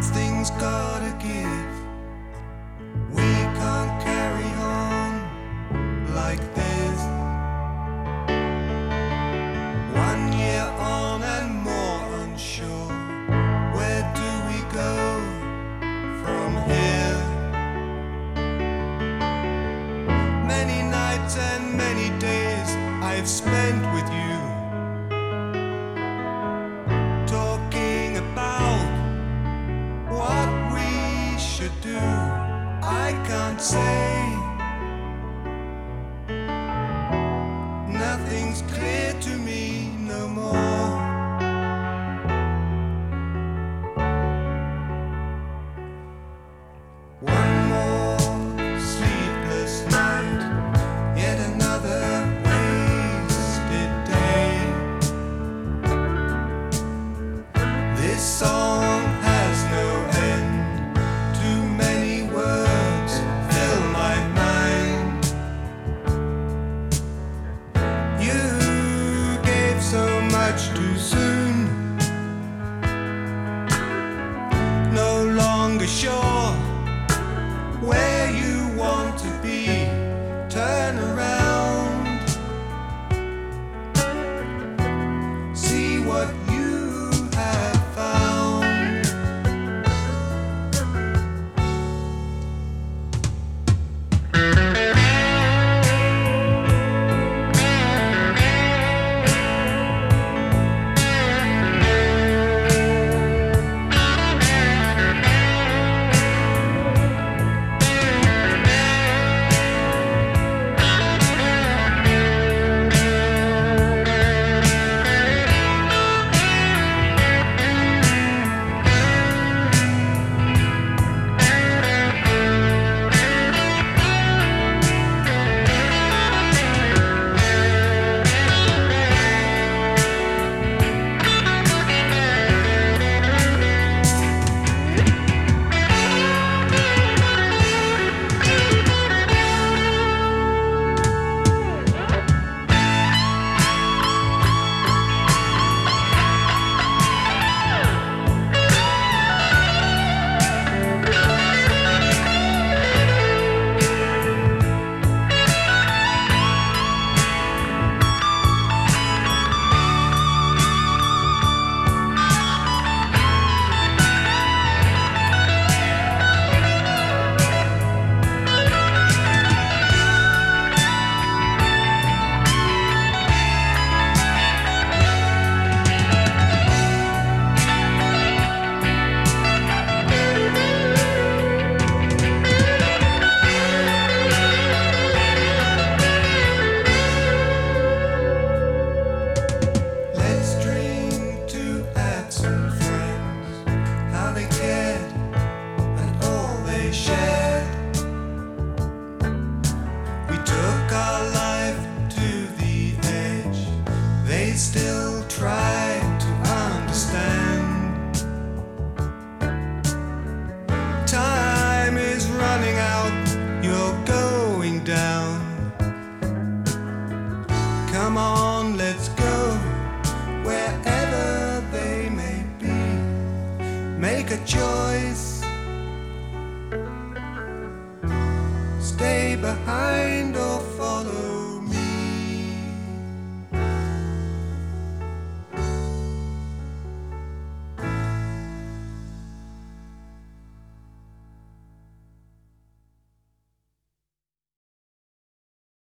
Something's gotta give. We can't carry on like this. 1 year on and more unsure. Where do we go from here? Many nights and many days I've spent with you, talking about what we should do. I can't say. Nothing's clear to me no more. One more sleepless night, yet another wasted day. This song has no end. Too many words fill my mind. You gave so much too soon. No longer sure where you want to be. Turn around, see what you have found. Still try to understand. Time is running out, you're going down. Come on, let's go wherever they may be. Make a choice.